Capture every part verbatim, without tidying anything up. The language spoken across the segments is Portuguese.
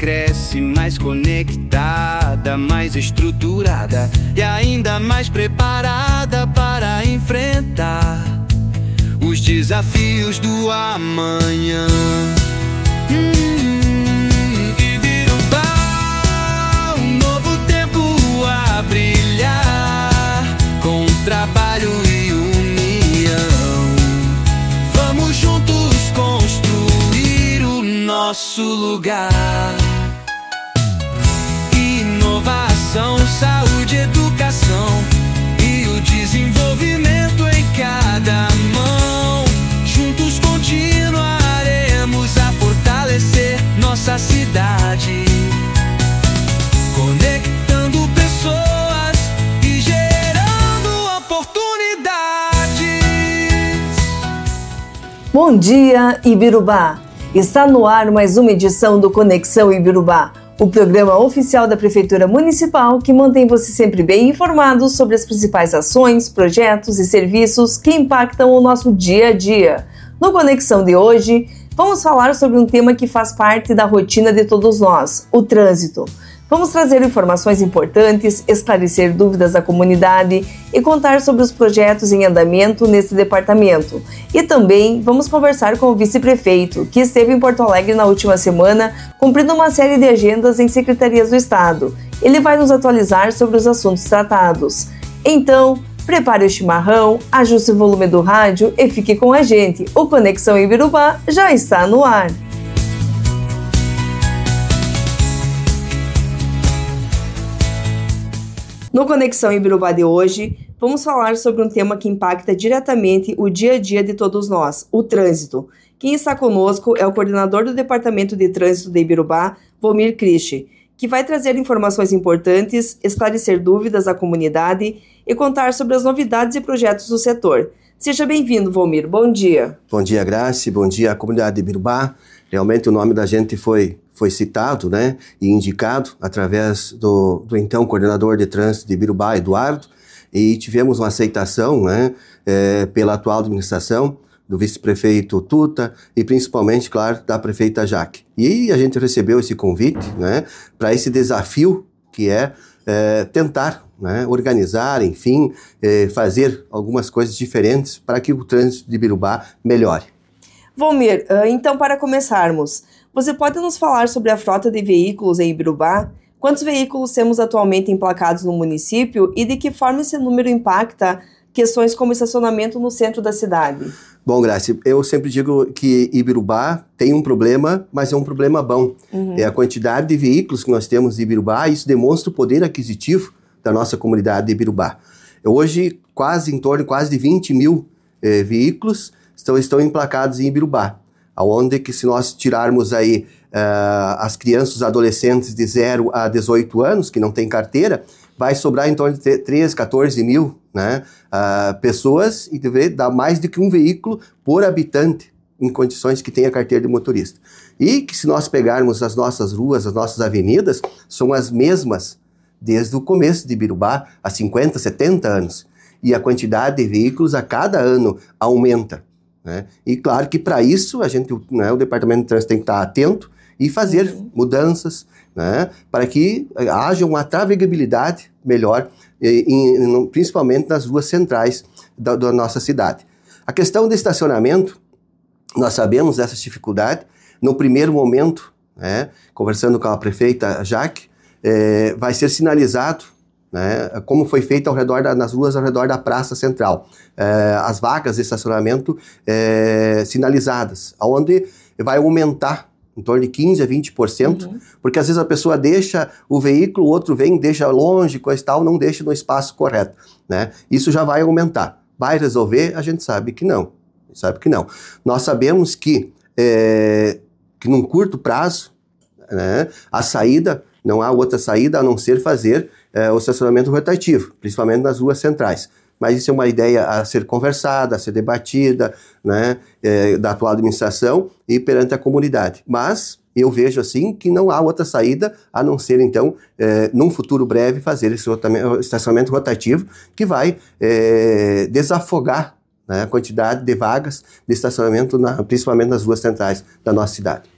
cresce mais conectada, mais estruturada e ainda mais preparada para enfrentar os desafios do amanhã. Hum, Ibirubá, um novo tempo a brilhar, com trabalho e união. Vamos juntos construir o nosso lugar. Inovação, saúde, educação e o desenvolvimento em cada mão. Juntos continuaremos a fortalecer nossa cidade, conectando pessoas e gerando oportunidades. Bom dia, Ibirubá! Está no ar mais uma edição do Conexão Ibirubá, o programa oficial da Prefeitura Municipal que mantém você sempre bem informado sobre as principais ações, projetos e serviços que impactam o nosso dia a dia. No Conexão de hoje, vamos falar sobre um tema que faz parte da rotina de todos nós, o trânsito. Vamos trazer informações importantes, esclarecer dúvidas da comunidade e contar sobre os projetos em andamento nesse departamento. E também vamos conversar com o vice-prefeito, que esteve em Porto Alegre na última semana, cumprindo uma série de agendas em secretarias do Estado. Ele vai nos atualizar sobre os assuntos tratados. Então, prepare o chimarrão, ajuste o volume do rádio e fique com a gente. O Conexão Ibirubá já está no ar. No Conexão Ibirubá de hoje, vamos falar sobre um tema que impacta diretamente o dia a dia de todos nós, o trânsito. Quem está conosco é o coordenador do Departamento de Trânsito de Ibirubá, Volmir Christi, que vai trazer informações importantes, esclarecer dúvidas à comunidade e contar sobre as novidades e projetos do setor. Seja bem-vindo, Volmir. Bom dia. Bom dia, Grace. Bom dia à comunidade de Ibirubá. Realmente o nome da gente foi, foi citado, né, e indicado através do, do então coordenador de trânsito de Ibirubá, Eduardo, e tivemos uma aceitação, né, é, pela atual administração do vice-prefeito Tuta e principalmente, claro, da prefeita Jaque. E a gente recebeu esse convite, né, para esse desafio que é, é tentar, né, organizar, enfim, é, fazer algumas coisas diferentes para que o trânsito de Ibirubá melhore. Volmir, então para começarmos, você pode nos falar sobre a frota de veículos em Ibirubá? Quantos veículos temos atualmente emplacados no município e de que forma esse número impacta questões como estacionamento no centro da cidade? Bom, Grace, eu sempre digo que Ibirubá tem um problema, mas é um problema bom. Uhum. É a quantidade de veículos que nós temos em Ibirubá, e isso demonstra o poder aquisitivo da nossa comunidade de Ibirubá. Hoje, quase em torno quase de vinte mil eh, veículos estão, estão emplacados em Ibirubá, onde que se nós tirarmos aí uh, as crianças, os adolescentes de zero a dezoito anos, que não têm carteira, vai sobrar em torno de treze, quatorze mil, né, uh, pessoas, e deve dar mais do que um veículo por habitante em condições que tenha carteira de motorista. E que se nós pegarmos as nossas ruas, as nossas avenidas, são as mesmas desde o começo de Ibirubá, há cinquenta, setenta anos. E a quantidade de veículos a cada ano aumenta. Né? E claro que para isso a gente, né, o Departamento de Trânsito tem que estar atento e fazer uhum. mudanças, né, para que haja uma navegabilidade melhor, em, em, principalmente nas ruas centrais da, da nossa cidade. A questão do estacionamento, nós sabemos dessa dificuldade. No primeiro momento, né, conversando com a prefeita Jaque, é, vai ser sinalizado, né, como foi feito ao redor da, nas ruas ao redor da Praça Central, é, as vagas de estacionamento é, sinalizadas, onde vai aumentar em torno de quinze a vinte por cento, uhum. porque às vezes a pessoa deixa o veículo, o outro vem, deixa longe, coisa e tal, não deixa no espaço correto, né? Isso já vai aumentar. Vai resolver? A gente sabe que não, sabe que não. Nós sabemos que, é, que num curto prazo, né, a saída, não há outra saída a não ser fazer É, o estacionamento rotativo, principalmente nas ruas centrais. Mas isso é uma ideia a ser conversada, a ser debatida, né, é, da atual administração e perante a comunidade. Mas eu vejo assim que não há outra saída a não ser, então, é, num futuro breve, fazer esse estacionamento rotativo que vai é, desafogar, né, a quantidade de vagas de estacionamento, na, principalmente nas ruas centrais da nossa cidade.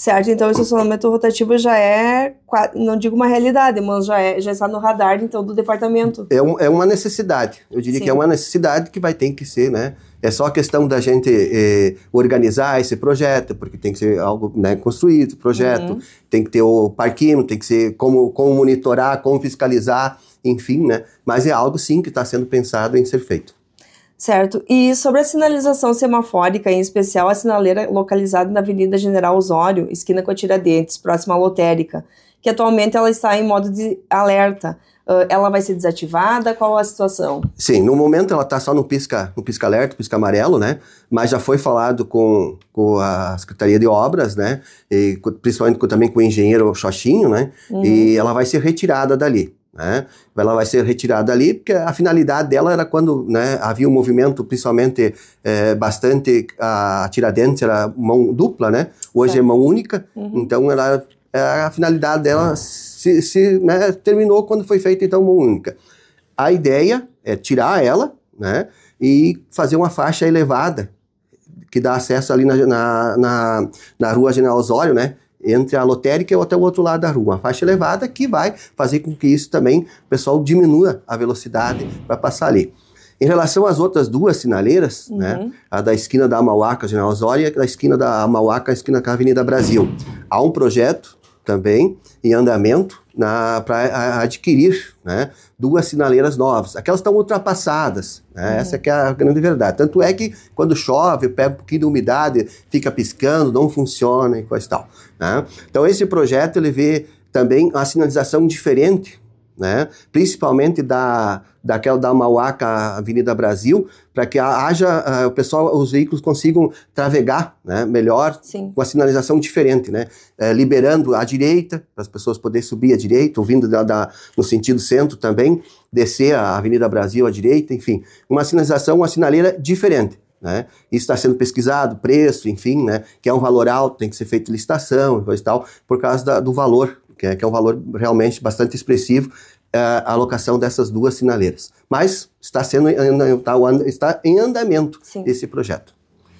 Certo, então o estacionamento rotativo já é, não digo uma realidade, mas já, é, já está no radar, então, do departamento. É, um, é uma necessidade, eu diria Sim. que é uma necessidade que vai ter que ser, né? É só a questão da gente eh, organizar esse projeto, porque tem que ser algo, né, construído, projeto, uhum. tem que ter o parquinho, tem que ser como, como monitorar, como fiscalizar, enfim, né? Mas é algo, sim, que está sendo pensado em ser feito. Certo. E sobre a sinalização semafórica, em especial a sinaleira localizada na Avenida General Osório, esquina com a Tiradentes, próxima à lotérica, que atualmente ela está em modo de alerta. Uh, ela vai ser desativada? Qual a situação? Sim, no momento ela está só no pisca, no pisca alerta, pisca amarelo, né? Mas já foi falado com, com a Secretaria de Obras, né? E principalmente com, também com o engenheiro Xoxinho, né? Uhum. E ela vai ser retirada dali. Né? Ela vai ser retirada ali porque a finalidade dela era quando, né, havia um movimento, principalmente é, bastante, a Tiradentes era mão dupla, né? Hoje certo. É mão única, uhum. então ela, a finalidade dela se, se, né, terminou quando foi feita então mão única. A ideia é tirar ela, né, e fazer uma faixa elevada que dá acesso ali na, na, na, na rua General Osório, né? Entre a lotérica e até o outro lado da rua. Uma faixa elevada que vai fazer com que isso também, o pessoal diminua a velocidade para passar ali. Em relação às outras duas sinaleiras, uhum. né, a da esquina da Amauaca, General Osório, e a da esquina da Amauaca, a esquina com a Avenida Brasil. Há um projeto também em andamento para adquirir, né, duas sinaleiras novas. Aquelas estão ultrapassadas, né, uhum. essa que é a grande verdade. Tanto é que quando chove, pega um pouquinho de umidade, fica piscando, não funciona e coisa e tal. Né? Então esse projeto ele vê também uma sinalização diferente, né, principalmente da, daquela da Amauaca, Avenida Brasil, para que haja, uh, o pessoal, os veículos consigam travegar, né, melhor, Sim. com a sinalização diferente, né, uh, liberando à direita, para as pessoas poderem subir à direita, ou vindo da, da, no sentido centro também, descer a Avenida Brasil à direita, enfim, uma sinalização, uma sinaleira diferente. Né? Isso está sendo pesquisado, preço, enfim, né? Que é um valor alto, tem que ser feita licitação e coisa e tal, por causa da, do valor, que é, que é um valor realmente bastante expressivo, uh, a alocação dessas duas sinaleiras. Mas está, sendo, está, está em andamento Sim. esse projeto.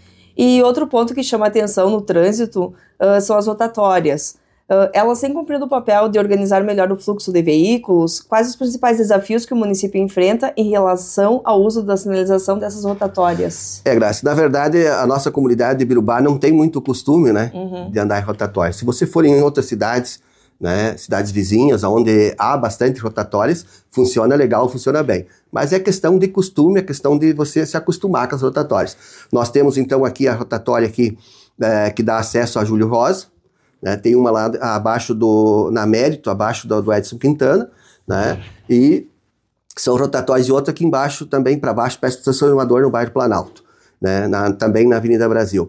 E outro ponto que chama atenção no trânsito uh, são as rotatórias. Uh, elas têm cumprido o papel de organizar melhor o fluxo de veículos? Quais os principais desafios que o município enfrenta em relação ao uso da sinalização dessas rotatórias? É, Graça, na verdade, a nossa comunidade de Ibirubá não tem muito costume, né, uhum. de andar em rotatórias. Se você for em outras cidades, né, cidades vizinhas, onde há bastante rotatórias, funciona legal, funciona bem. Mas é questão de costume, é questão de você se acostumar com as rotatórias. Nós temos, então, aqui a rotatória aqui, é, que dá acesso a Júlio Rosa, né, tem uma lá abaixo do, na Mérito, abaixo do, do Edson Quintana, né, e são rotatórias e outra aqui embaixo, também para baixo, perto do transformador no bairro Planalto, né, na, também na Avenida Brasil.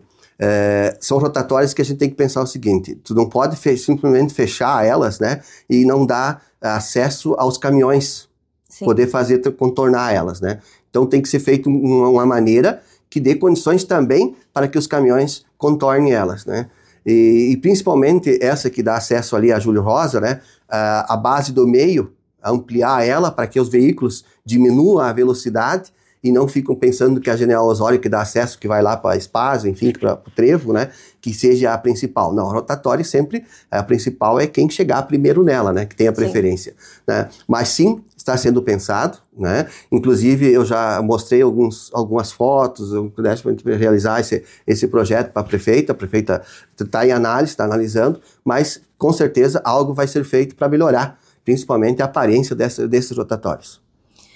É, são rotatórias que a gente tem que pensar o seguinte, tu não pode fe- simplesmente fechar elas, né, e não dar acesso aos caminhões, Sim. poder fazer, contornar elas, né. Então tem que ser feito uma, uma maneira que dê condições também para que os caminhões contornem elas, né. E, e principalmente essa que dá acesso ali a Júlio Rosa, né, a, a base do meio, ampliar ela para que os veículos diminuam a velocidade e não ficam pensando que a General Osório que dá acesso, que vai lá para a Espásio, enfim, para o Trevo, né, que seja a principal. Não, a rotatória sempre, a principal é quem chegar primeiro nela, né, que tem a preferência. Né? Mas sim, está sendo pensado, né, inclusive eu já mostrei alguns, algumas fotos, eu pudesse realizar esse, esse projeto para a prefeita, a prefeita está em análise, está analisando, mas com certeza algo vai ser feito para melhorar, principalmente a aparência dessa, desses rotatórios.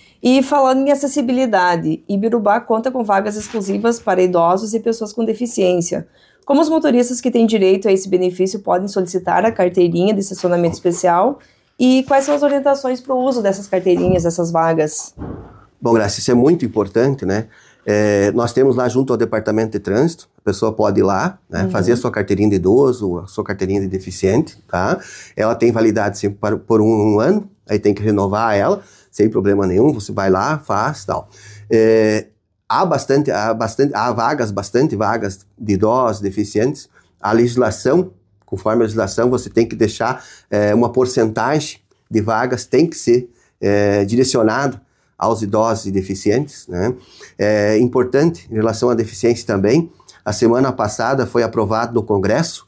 E falando em acessibilidade, Ibirubá conta com vagas exclusivas para idosos e pessoas com deficiência. Como os motoristas que têm direito a esse benefício podem solicitar a carteirinha de estacionamento especial? E quais são as orientações para o uso dessas carteirinhas, dessas vagas? Bom, Graça, isso é muito importante, né? É, nós temos lá junto ao Departamento de Trânsito, a pessoa pode ir lá, né, uhum. fazer a sua carteirinha de idoso, a sua carteirinha de deficiente, tá? Ela tem validade sempre para, por um, um ano, aí tem que renovar ela, sem problema nenhum, você vai lá, faz e tal. É, há, bastante, há, bastante, há vagas, bastante vagas de idosos, deficientes. A legislação, conforme a legislação, você tem que deixar é, uma porcentagem de vagas, tem que ser é, direcionado aos idosos e deficientes, né? É importante, em relação à deficiência também, a semana passada foi aprovado no Congresso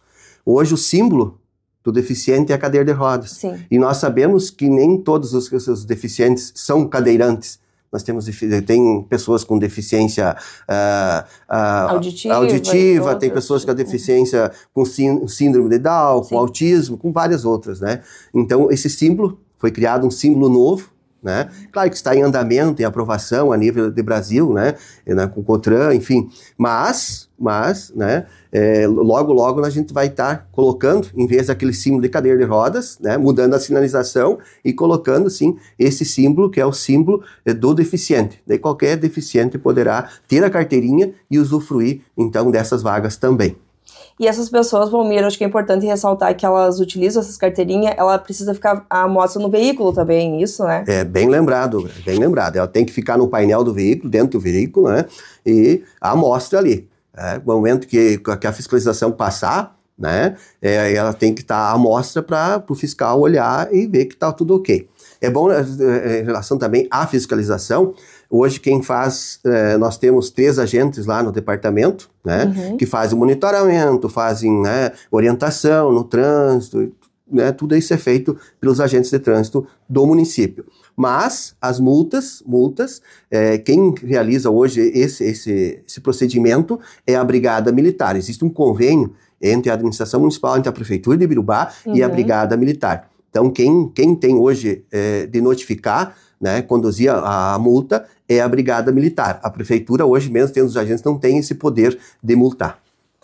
Hoje o símbolo do deficiente é a cadeira de rodas. Sim. E nós sabemos que nem todos os, os deficientes são cadeirantes. Nós temos tem pessoas com deficiência uh, uh, auditiva, auditiva tem pessoas com a deficiência com síndrome de Down, Sim. com autismo, com várias outras, né? Então, esse símbolo foi criado, um símbolo novo, né? Claro que está em andamento, em aprovação a nível de Brasil, né? né? Com o COTRAN, enfim. Mas, mas, né? É, logo, logo a gente vai estar tá colocando, em vez daquele símbolo de cadeira de rodas, né? Mudando a sinalização e colocando, sim, esse símbolo que é o símbolo é, do deficiente. Daí qualquer deficiente poderá ter a carteirinha e usufruir, então, dessas vagas também. E essas pessoas, Valmir, acho que é importante ressaltar que elas utilizam essas carteirinhas, ela precisa ficar a amostra no veículo também, isso, né? É, bem lembrado, bem lembrado. Ela tem que ficar no painel do veículo, dentro do veículo, né? E a amostra ali. É, no momento que, que a fiscalização passar, né? É, ela tem que estar tá a amostra para o fiscal olhar e ver que está tudo ok. É bom, em relação também à fiscalização, hoje quem faz, eh, nós temos três agentes lá no departamento, né, uhum. que fazem o monitoramento, fazem, né, orientação no trânsito, né, tudo isso é feito pelos agentes de trânsito do município. Mas as multas, multas, eh, quem realiza hoje esse, esse, esse procedimento é a Brigada Militar. Existe um convênio entre a administração municipal, entre a Prefeitura de Ibirubá uhum. e a Brigada Militar. Então, quem, quem tem hoje é, de notificar, né, conduzir a, a multa, é a Brigada Militar. A Prefeitura, hoje mesmo, tendo os agentes, não tem esse poder de multar.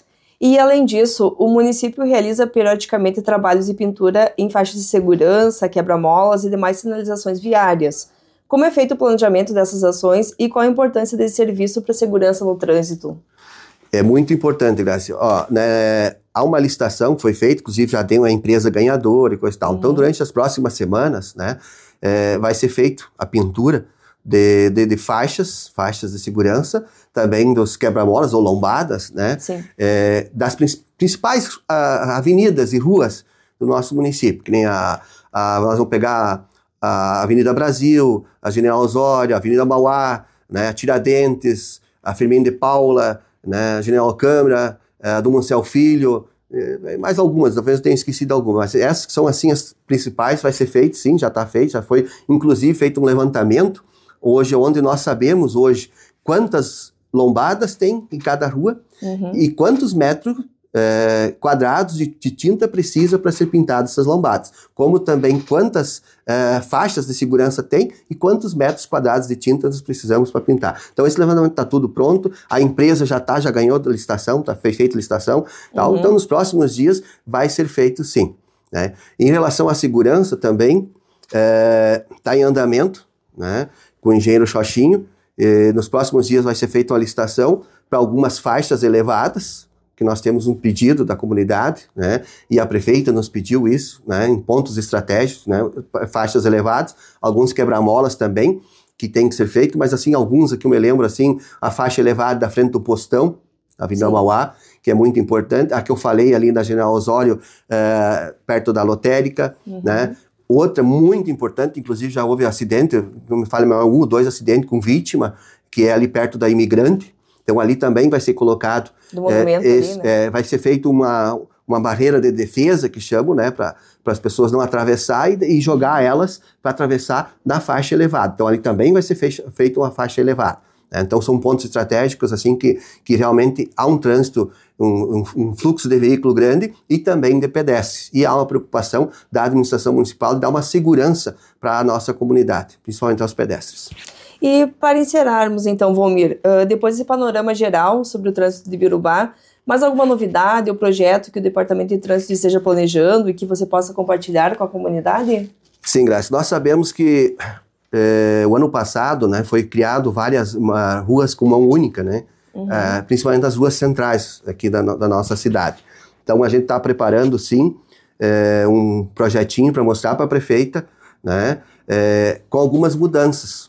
E, além disso, o município realiza periodicamente trabalhos de pintura em faixas de segurança, quebra-molas e demais sinalizações viárias. Como é feito o planejamento dessas ações e qual a importância desse serviço para a segurança no trânsito? É muito importante, Graça. Ó, né, há uma licitação que foi feita, inclusive já tem uma empresa ganhadora e coisa e tal. Uhum. Então, durante as próximas semanas, né, é, vai ser feito a pintura de, de, de faixas, faixas de segurança, também dos quebra-molas ou lombadas, né, é, das principais a, avenidas e ruas do nosso município, que nem a, a nós vamos pegar a Avenida Brasil, a General Osório, a Avenida Mauá, né, a Tiradentes, a Firmino de Paula, né, a General Câmara, a do Mancel Filho, mais algumas, talvez eu tenha esquecido algumas, mas essas que são assim as principais, vai ser feito, sim, já está feito, já foi inclusive feito um levantamento, hoje, onde nós sabemos hoje quantas lombadas tem em cada rua uhum. e quantos metros é, quadrados de, de tinta precisa para ser pintadas essas lombadas, como também quantas é, faixas de segurança tem e quantos metros quadrados de tinta nós precisamos para pintar. Então esse levantamento está tudo pronto, a empresa já está, já ganhou a licitação, tá, foi feita a licitação, tal, uhum. então nos próximos dias vai ser feito sim. Né? Em relação à segurança também, está é, em andamento, né, com o engenheiro Xoxinho, e nos próximos dias vai ser feita uma licitação para algumas faixas elevadas, que nós temos um pedido da comunidade, né, e a prefeita nos pediu isso, né, em pontos estratégicos, né, faixas elevadas, alguns quebra-molas também, que tem que ser feito, mas assim, alguns aqui eu me lembro, assim, a faixa elevada da frente do postão, a Avenida Mauá, que é muito importante, a que eu falei ali na General Osório, uh, perto da lotérica, uhum. né, outra muito importante, inclusive já houve acidente, não me fale, um ou dois acidentes com vítima, que é ali perto da Imigrante. Então ali também vai ser colocado, do monumento é, esse, ali, né? é, vai ser feito uma, uma barreira de defesa, que chamam, né, para as pessoas não atravessar e, e jogar elas para atravessar na faixa elevada. Então ali também vai ser feita feito uma faixa elevada. Né? Então são pontos estratégicos assim que, que realmente há um trânsito, um, um, um fluxo de veículo grande e também de pedestres. E há uma preocupação da administração municipal de dar uma segurança para a nossa comunidade, principalmente aos pedestres. E para encerrarmos então, Valmir, uh, depois desse panorama geral sobre o trânsito de Ibirubá, mais alguma novidade ou projeto que o Departamento de Trânsito esteja planejando e que você possa compartilhar com a comunidade? Sim, Graça. Nós sabemos que eh, o ano passado, né, foi criado várias uma, ruas com mão única, né, uhum. uh, principalmente as ruas centrais aqui da, da nossa cidade. Então a gente está preparando, sim, eh, um projetinho para mostrar para a prefeita, né, eh, com algumas mudanças.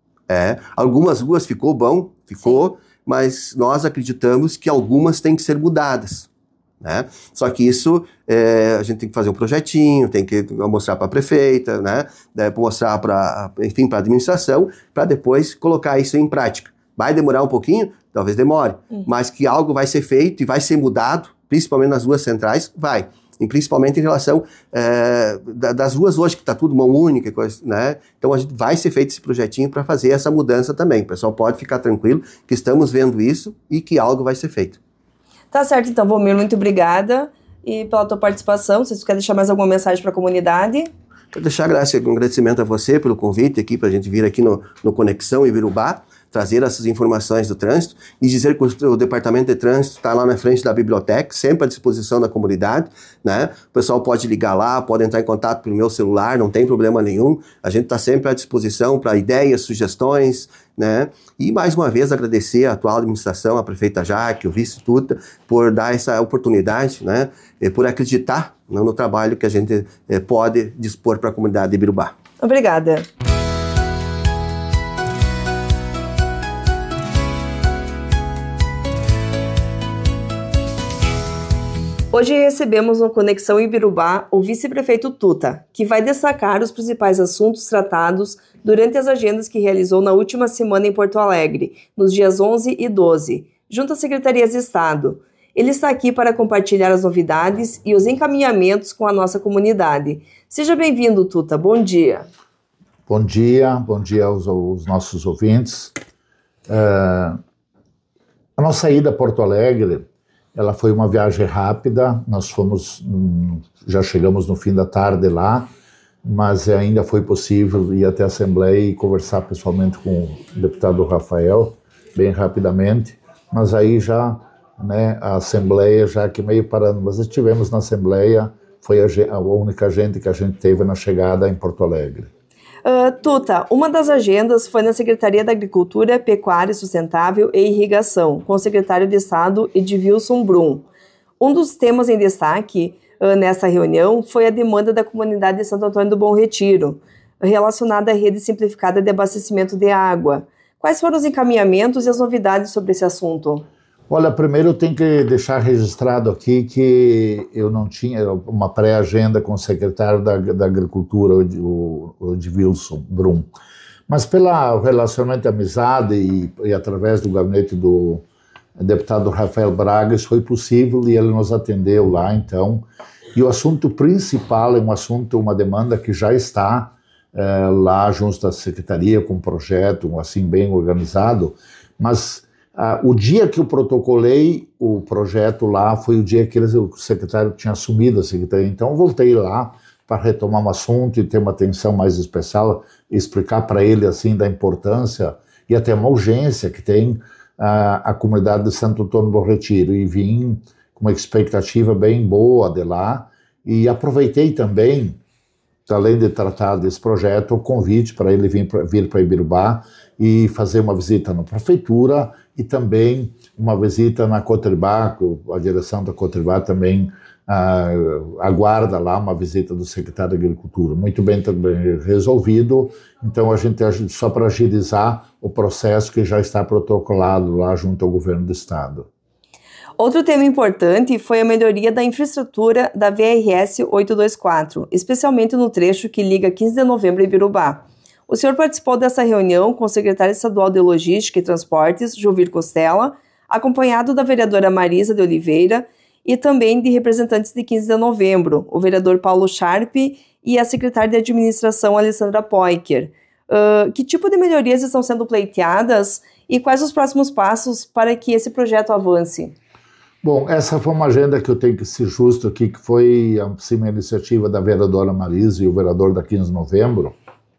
É, algumas ruas ficou bom, ficou, sim. mas nós acreditamos que algumas têm que ser mudadas, né? Só que isso, é, a gente tem que fazer um projetinho, tem que mostrar para a prefeita, né? Mostrar para, enfim, para a administração, para depois colocar isso em prática. Vai demorar um pouquinho? Talvez demore, uhum. mas que algo vai ser feito e vai ser mudado, principalmente nas ruas centrais, vai. E principalmente em relação é, das ruas hoje, que está tudo mão única, coisa, né? Então a gente vai ser feito esse projetinho para fazer essa mudança também. O pessoal pode ficar tranquilo que estamos vendo isso e que algo vai ser feito. Tá certo, então, Valmir, muito obrigada e pela tua participação. Se você quer deixar mais alguma mensagem para a comunidade? Quero deixar um agradecimento a você pelo convite aqui para a gente vir aqui no, no Conexão Ibirubá, trazer essas informações do trânsito e dizer que o, o Departamento de Trânsito está lá na frente da biblioteca, sempre à disposição da comunidade, né? O pessoal pode ligar lá, pode entrar em contato pelo meu celular, não tem problema nenhum. A gente está sempre à disposição para ideias, sugestões, né? E mais uma vez agradecer a atual administração, a prefeita Jaque, o vice-tuta, por dar essa oportunidade, né? E por acreditar, né, no trabalho que a gente eh, pode dispor para a comunidade de Ibirubá. Obrigada. Hoje recebemos no Conexão Ibirubá o vice-prefeito Tuta, que vai destacar os principais assuntos tratados durante as agendas que realizou na última semana em Porto Alegre, nos dias onze e doze, junto às secretarias de Estado. Ele está aqui para compartilhar as novidades e os encaminhamentos com a nossa comunidade. Seja bem-vindo, Tuta. Bom dia. Bom dia, bom dia aos, aos nossos ouvintes. Uh, a nossa ida a Porto Alegre, ela foi uma viagem rápida, nós fomos, já chegamos no fim da tarde lá, mas ainda foi possível ir até a Assembleia e conversar pessoalmente com o deputado Rafael, bem rapidamente, mas aí já, né, a Assembleia já que meio parando, mas estivemos na Assembleia, foi a, a única gente que a gente teve na chegada em Porto Alegre. Uh, Tuta, uma das agendas foi na Secretaria da Agricultura, Pecuária Sustentável e Irrigação, com o secretário de Estado Edvilson Brum. Um dos temas em destaque uh, nessa reunião foi a demanda da comunidade de Santo Antônio do Bom Retiro, relacionada à rede simplificada de abastecimento de água. Quais foram os encaminhamentos e as novidades sobre esse assunto? Olha, primeiro eu tenho que deixar registrado aqui que eu não tinha uma pré-agenda com o secretário da, da Agricultura, o, o Edvilson Brum, mas pelo relacionamento de amizade e, e através do gabinete do deputado Rafael Braga, isso foi possível e ele nos atendeu lá, então. E o assunto principal é um assunto, uma demanda que já está é, lá junto da secretaria com um projeto assim bem organizado, mas Ah, o dia que eu protocolei o projeto lá foi o dia que eles, o secretário tinha assumido a secretaria, então eu voltei lá para retomar um assunto e ter uma atenção mais especial, explicar para ele assim da importância e até uma urgência que tem ah, a comunidade de Santo Antônio do Bom Retiro, e vim com uma expectativa bem boa de lá e aproveitei também, além de tratar desse projeto, o convite para ele vir para vir para Ibirubá e fazer uma visita na prefeitura e também uma visita na Cotribá, a direção da Cotribá também ah, aguarda lá uma visita do secretário de Agricultura. Muito bem também resolvido, então a gente, só para agilizar o processo que já está protocolado lá junto ao governo do estado. Outro tema importante foi a melhoria da infraestrutura da V R S oitocentos e vinte e quatro, especialmente no trecho que liga quinze de novembro a Ibirubá. O senhor participou dessa reunião com o secretário estadual de Logística e Transportes, Jovir Costela, acompanhado da vereadora Marisa de Oliveira e também de representantes de quinze de novembro, o vereador Paulo Sharp e a secretária de Administração, Alessandra Poiker. Uh, que tipo de melhorias estão sendo pleiteadas e quais os próximos passos para que esse projeto avance? Bom, essa foi uma agenda que eu tenho que ser justo aqui, que foi assim, uma iniciativa da vereadora Marisa e o vereador da quinze de novembro,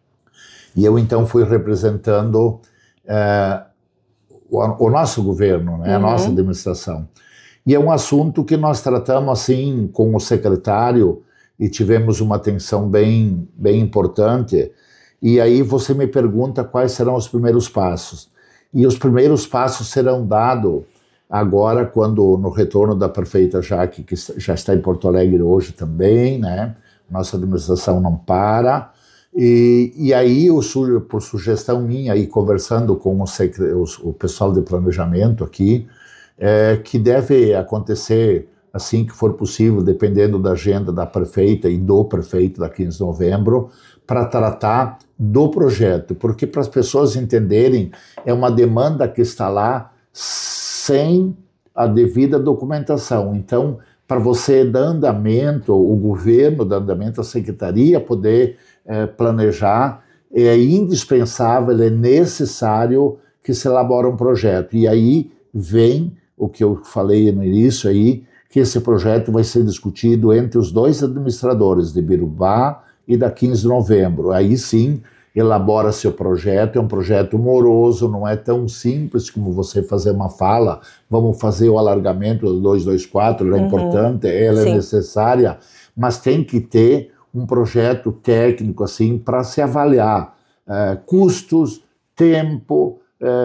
e eu então fui representando é, o, o nosso governo, né, a uhum. nossa administração. E é um assunto que nós tratamos assim com o secretário e tivemos uma atenção bem, bem importante. E aí você me pergunta quais serão os primeiros passos. E os primeiros passos serão dados agora, quando no retorno da prefeita Jaque, que já está em Porto Alegre hoje também, né? Nossa administração não para. E, e aí, eu, por sugestão minha, e conversando com o, o, o pessoal de planejamento aqui, é, que deve acontecer assim que for possível, dependendo da agenda da prefeita e do prefeito da quinze de novembro, para tratar do projeto, porque para as pessoas entenderem, é uma demanda que está lá sem a devida documentação. Então, para você dar andamento, o governo dar andamento, a secretaria poder é, planejar, é indispensável, é necessário que se elabore um projeto. E aí vem o que eu falei no início aí, que esse projeto vai ser discutido entre os dois administradores de Ibirubá e da quinze de novembro. Aí sim, elabora-se o projeto, é um projeto moroso, não é tão simples como você fazer uma fala, vamos fazer o alargamento do duzentos e vinte e quatro, ela é uhum. importante, ela sim. é necessária, mas tem que ter um projeto técnico assim para se avaliar é, custos, tempo,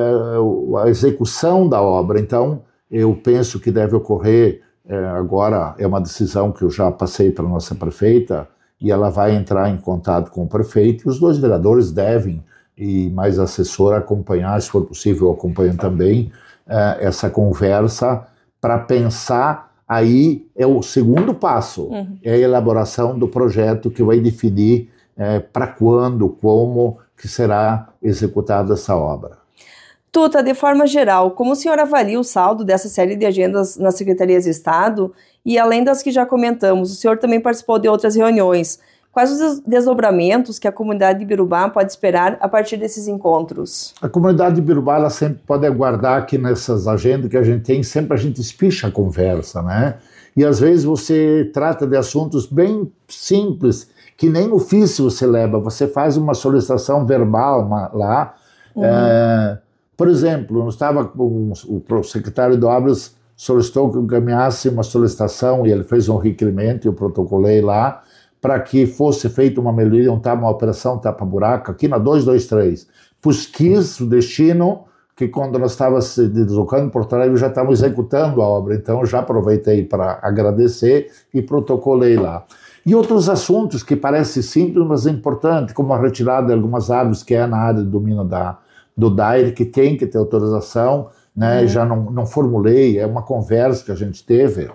é, a execução da obra. Então, eu penso que deve ocorrer, é, agora é uma decisão que eu já passei para a nossa prefeita, e ela vai entrar em contato com o prefeito, e os dois vereadores devem, e mais assessor, acompanhar, se for possível, acompanham também, eh, essa conversa, para pensar, aí é o segundo passo, uhum. é a elaboração do projeto que vai definir eh, para quando, como que será executada essa obra. Tuta, de forma geral, como o senhor avalia o saldo dessa série de agendas nas secretarias de Estado? E além das que já comentamos, o senhor também participou de outras reuniões. Quais os desdobramentos que a comunidade de Ibirubá pode esperar a partir desses encontros? A comunidade de Ibirubá, ela sempre pode aguardar que nessas agendas que a gente tem, sempre a gente espicha a conversa, né? E às vezes você trata de assuntos bem simples, que nem ofício você leva, você faz uma solicitação verbal uma, lá. Uhum. É, por exemplo, eu estava com o secretário de Obras, solicitou que eu encaminhasse uma solicitação e ele fez um requerimento e eu protocolei lá para que fosse feita uma melhoria, uma operação tapa-buraco aqui na duzentos e vinte e três. Pois quis o destino que quando nós estávamos se deslocando em Porto Alegre já estávamos executando a obra, então eu já aproveitei para agradecer e protocolei lá. E outros assuntos que parecem simples, mas importantes, como a retirada de algumas árvores que é na área do domínio da, do D A I R, que tem que ter autorização, né, uhum. já não, não formulei, é uma conversa que a gente teve.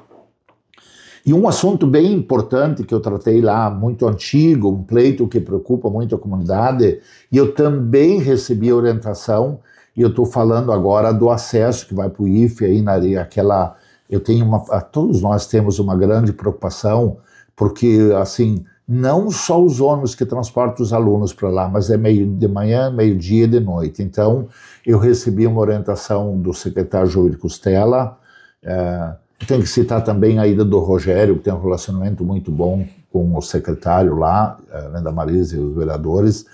E um assunto bem importante que eu tratei lá, muito antigo, um pleito que preocupa muito a comunidade, e eu também recebi orientação, e eu estou falando agora do acesso que vai para o I F E, aí na aquela, eu tenho uma, todos nós temos uma grande preocupação, porque assim, não só os ônibus que transportam os alunos para lá, mas é meio de manhã, meio-dia e de noite. Então, eu recebi uma orientação do secretário Júlio Costela. É, tem que citar também a ida do Rogério, que tem um relacionamento muito bom com o secretário lá, além da Marisa e os vereadores.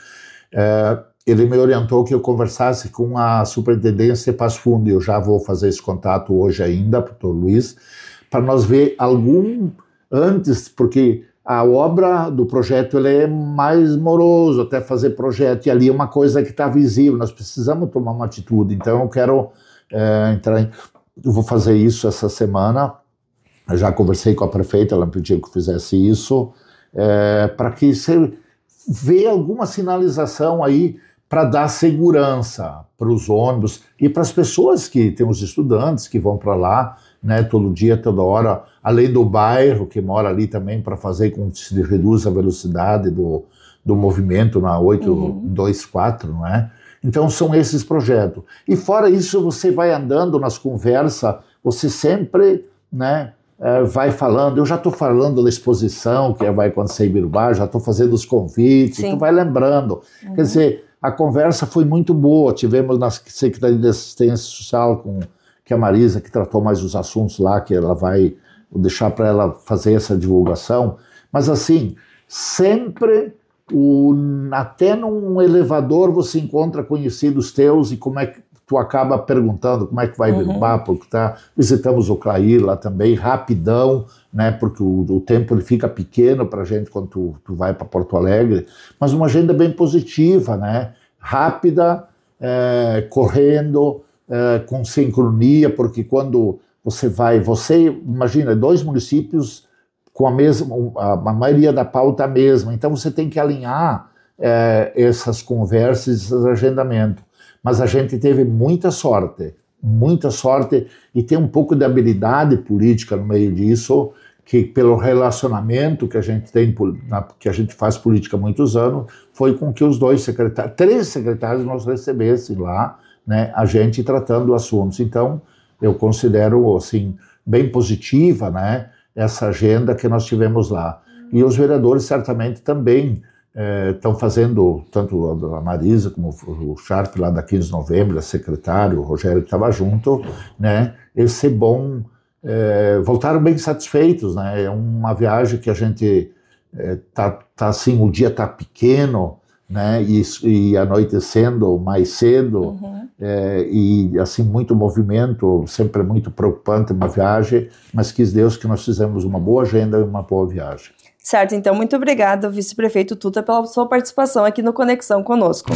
É, ele me orientou que eu conversasse com a superintendência Passo Fundo, e eu já vou fazer esse contato hoje ainda, doutor Luiz, para nós ver algum antes, porque a obra do projeto ele é mais moroso, até fazer projeto, e ali é uma coisa que está visível, nós precisamos tomar uma atitude. Então eu quero é, entrar em... Eu vou fazer isso essa semana, eu já conversei com a prefeita, ela pediu que eu fizesse isso, é, para que você veja alguma sinalização aí para dar segurança para os ônibus e para as pessoas que tem os estudantes que vão para lá, né, todo dia, toda hora, além do bairro que mora ali também, para fazer com que se reduza a velocidade do, do movimento na oito dois quatro, não é? Então são esses projetos. E fora isso, você vai andando nas conversas, você sempre, né, é, vai falando, eu já estou falando da exposição que vai acontecer em Ibirubá, já estou fazendo os convites, tu vai lembrando. Uhum. Quer dizer, a conversa foi muito boa, tivemos na Secretaria de Assistência Social com que a Marisa, que tratou mais os assuntos lá, que ela vai deixar para ela fazer essa divulgação, mas assim, sempre, o, até num elevador você encontra conhecidos teus e como é que tu acaba perguntando como é que vai Ibirubá, uhum. porque tá, visitamos o Clair lá também, rapidão, né, porque o, o tempo ele fica pequeno para a gente quando tu, tu vai para Porto Alegre, mas uma agenda bem positiva, né, rápida, é, correndo, é, com sincronia, porque quando você vai, você imagina, dois municípios com a mesma, a, a maioria da pauta a mesma, então você tem que alinhar é, essas conversas, esses agendamentos. Mas a gente teve muita sorte, muita sorte, e tem um pouco de habilidade política no meio disso, que pelo relacionamento que a gente tem, que a gente faz política há muitos anos, foi com que os dois secretários, três secretários nós recebessem lá, né, a gente tratando assuntos. Então, eu considero, assim, bem positiva, né, essa agenda que nós tivemos lá. E os vereadores certamente também estão é, fazendo, tanto a Marisa como o Sharp lá da quinze de novembro, a secretário, o Rogério que estava junto, né, esse bom, é, voltaram bem satisfeitos, né, é uma viagem que a gente é, tá, tá assim, o dia tá pequeno, né, e, e anoitecendo mais cedo, uhum. é, e assim, muito movimento, sempre muito preocupante uma viagem, mas quis Deus que nós fizemos uma boa agenda e uma boa viagem. Certo, então muito obrigada, vice-prefeito Tuta, pela sua participação aqui no Conexão conosco.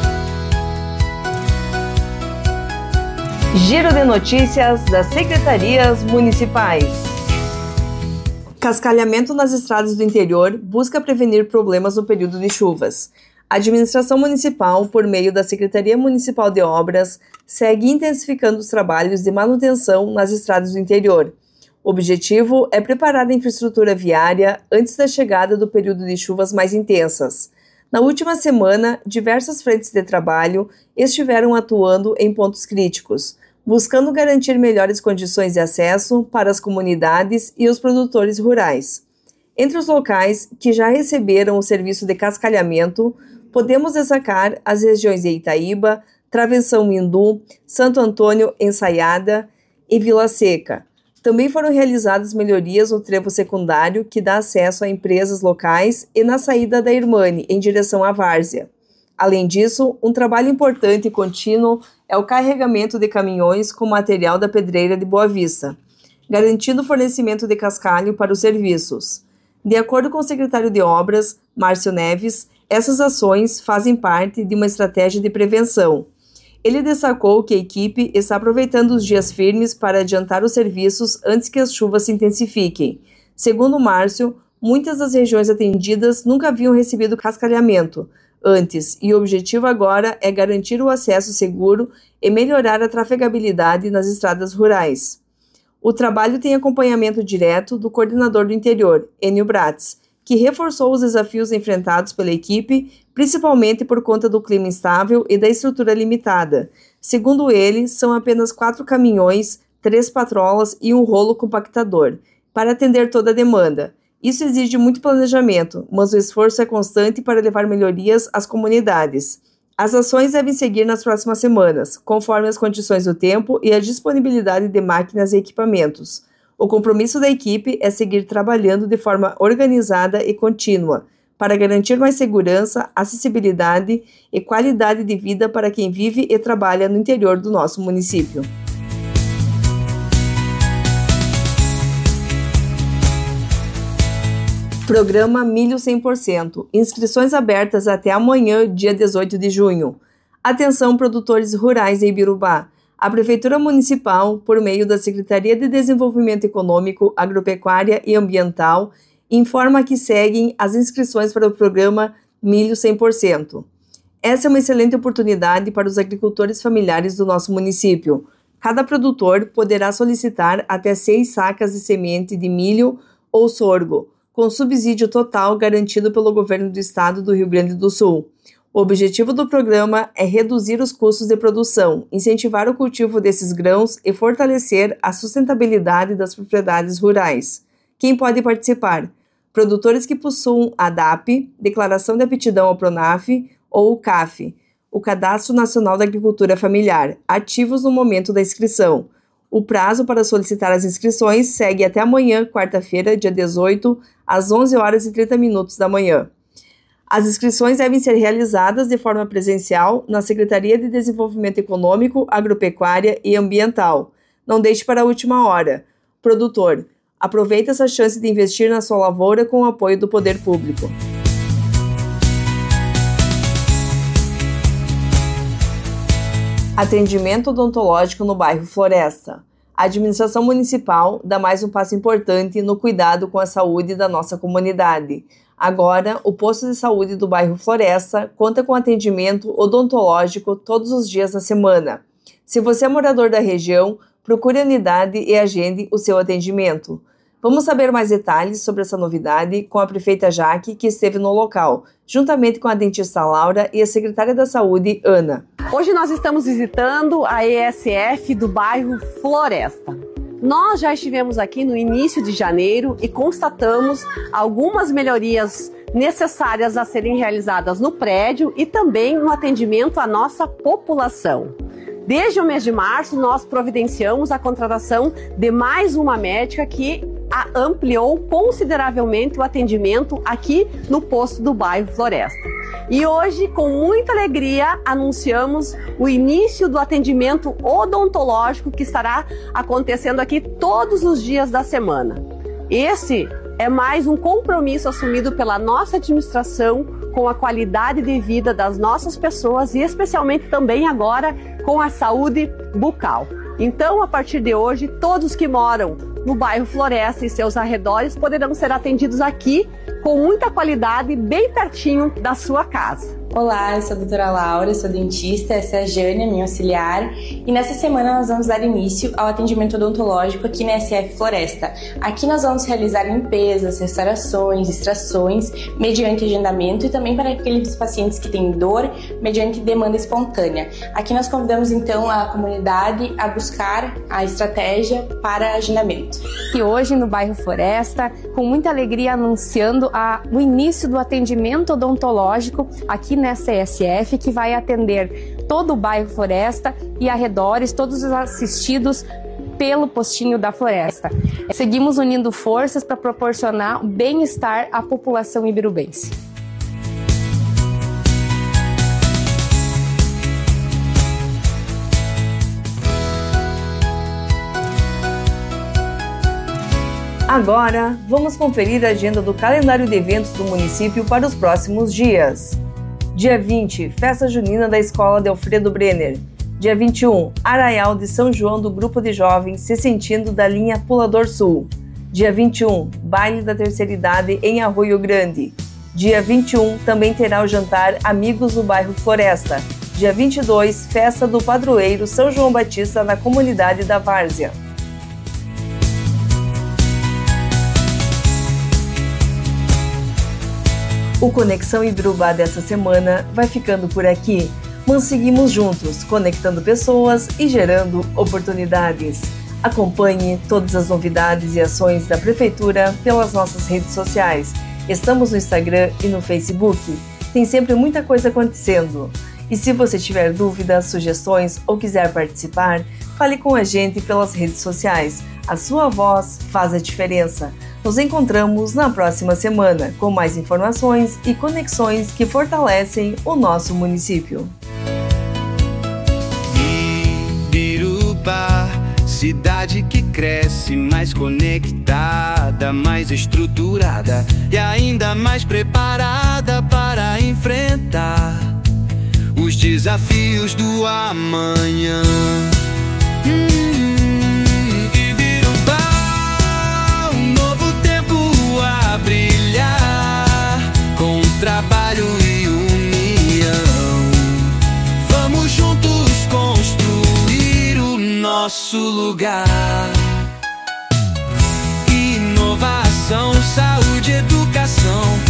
Giro de notícias das secretarias municipais. Cascalhamento nas estradas do interior busca prevenir problemas no período de chuvas. A administração municipal, por meio da Secretaria Municipal de Obras, segue intensificando os trabalhos de manutenção nas estradas do interior. O objetivo é preparar a infraestrutura viária antes da chegada do período de chuvas mais intensas. Na última semana, diversas frentes de trabalho estiveram atuando em pontos críticos, buscando garantir melhores condições de acesso para as comunidades e os produtores rurais. Entre os locais que já receberam o serviço de cascalhamento, podemos destacar as regiões de Itaíba, Travessão Mindu, Santo Antônio Ensaiada e Vila Seca. Também foram realizadas melhorias no trevo secundário que dá acesso a empresas locais e na saída da Irmane, em direção à Várzea. Além disso, um trabalho importante e contínuo é o carregamento de caminhões com material da pedreira de Boa Vista, garantindo o fornecimento de cascalho para os serviços. De acordo com o secretário de Obras, Márcio Neves, essas ações fazem parte de uma estratégia de prevenção. Ele destacou que a equipe está aproveitando os dias firmes para adiantar os serviços antes que as chuvas se intensifiquem. Segundo Márcio, muitas das regiões atendidas nunca haviam recebido cascalhamento antes, e o objetivo agora é garantir o acesso seguro e melhorar a trafegabilidade nas estradas rurais. O trabalho tem acompanhamento direto do coordenador do interior, Enio Bratz, que reforçou os desafios enfrentados pela equipe, principalmente por conta do clima instável e da estrutura limitada. Segundo ele, são apenas quatro caminhões, três patrolas e um rolo compactador, para atender toda a demanda. Isso exige muito planejamento, mas o esforço é constante para levar melhorias às comunidades. As ações devem seguir nas próximas semanas, conforme as condições do tempo e a disponibilidade de máquinas e equipamentos. O compromisso da equipe é seguir trabalhando de forma organizada e contínua, para garantir mais segurança, acessibilidade e qualidade de vida para quem vive e trabalha no interior do nosso município. Programa Milho cem por cento. Inscrições abertas até amanhã, dia dezoito de junho. Atenção, produtores rurais de Ibirubá. A Prefeitura Municipal, por meio da Secretaria de Desenvolvimento Econômico, Agropecuária e Ambiental, informa que seguem as inscrições para o programa Milho cem por cento. Essa é uma excelente oportunidade para os agricultores familiares do nosso município. Cada produtor poderá solicitar até seis sacas de semente de milho ou sorgo, com subsídio total garantido pelo governo do estado do Rio Grande do Sul. O objetivo do programa é reduzir os custos de produção, incentivar o cultivo desses grãos e fortalecer a sustentabilidade das propriedades rurais. Quem pode participar? Produtores que possuam a D A P, Declaração de Aptidão ao Pronaf, ou o C A F, o Cadastro Nacional da Agricultura Familiar, ativos no momento da inscrição. O prazo para solicitar as inscrições segue até amanhã, quarta-feira, dia dezoito, às onze horas e trinta minutos da manhã. As inscrições devem ser realizadas de forma presencial na Secretaria de Desenvolvimento Econômico, Agropecuária e Ambiental. Não deixe para a última hora. Produtor, aproveite essa chance de investir na sua lavoura com o apoio do poder público. Atendimento odontológico no bairro Floresta. A administração municipal dá mais um passo importante no cuidado com a saúde da nossa comunidade. Agora, o posto de saúde do bairro Floresta conta com atendimento odontológico todos os dias da semana. Se você é morador da região, procure a unidade e agende o seu atendimento. Vamos saber mais detalhes sobre essa novidade com a prefeita Jaque, que esteve no local, juntamente com a dentista Laura e a secretária da Saúde, Ana. Hoje nós estamos visitando a E S F do bairro Floresta. Nós já estivemos aqui no início de janeiro e constatamos algumas melhorias necessárias a serem realizadas no prédio e também no atendimento à nossa população. Desde o mês de março, nós providenciamos a contratação de mais uma médica que ampliou consideravelmente o atendimento aqui no posto do bairro Floresta. E hoje, com muita alegria, anunciamos o início do atendimento odontológico que estará acontecendo aqui todos os dias da semana. Esse é mais um compromisso assumido pela nossa administração com a qualidade de vida das nossas pessoas e especialmente também agora com a saúde bucal. Então, a partir de hoje, todos que moram no bairro Floresta e seus arredores poderão ser atendidos aqui com muita qualidade, bem pertinho da sua casa. Olá, eu sou a doutora Laura, sou dentista, essa é a Jânia, minha auxiliar, e nessa semana nós vamos dar início ao atendimento odontológico aqui na S F Floresta. Aqui nós vamos realizar limpezas, restaurações, extrações, mediante agendamento e também para aqueles pacientes que têm dor, mediante demanda espontânea. Aqui nós convidamos então a comunidade a buscar a estratégia para agendamento. E hoje no bairro Floresta, com muita alegria anunciando a, o início do atendimento odontológico aqui na C S F, que vai atender todo o bairro Floresta e arredores, todos os assistidos pelo postinho da Floresta. Seguimos unindo forças para proporcionar bem-estar à população ibirubense. Agora, vamos conferir a agenda do calendário de eventos do município para os próximos dias. Dia vinte, Festa Junina da Escola de Alfredo Brenner. Dia vinte e um, Arraial de São João do Grupo de Jovens Se Sentindo da linha Pulador Sul. Dia vinte e um, Baile da Terceira Idade em Arroio Grande. Dia vinte e um, também terá o jantar Amigos do Bairro Floresta. Dia vinte e dois, Festa do Padroeiro São João Batista na comunidade da Várzea. O Conexão Ibirubá dessa semana vai ficando por aqui, mas seguimos juntos, conectando pessoas e gerando oportunidades. Acompanhe todas as novidades e ações da Prefeitura pelas nossas redes sociais. Estamos no Instagram e no Facebook. Tem sempre muita coisa acontecendo. E se você tiver dúvidas, sugestões ou quiser participar, fale com a gente pelas redes sociais. A sua voz faz a diferença. Nos encontramos na próxima semana com mais informações e conexões que fortalecem o nosso município. Ibirubá, cidade que cresce, mais conectada, mais estruturada e ainda mais preparada para enfrentar os desafios do amanhã. Brilhar com trabalho e união. Vamos juntos construir o nosso lugar. Inovação, saúde, educação.